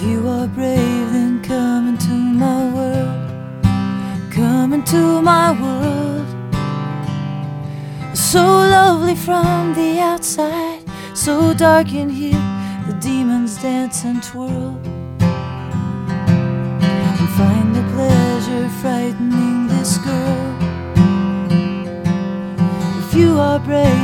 you are brave, then come into my world. Come into my world. So lovely from the outside, so dark in here, the demons dance and twirl. And find a pleasure frightening this girl. If you are brave,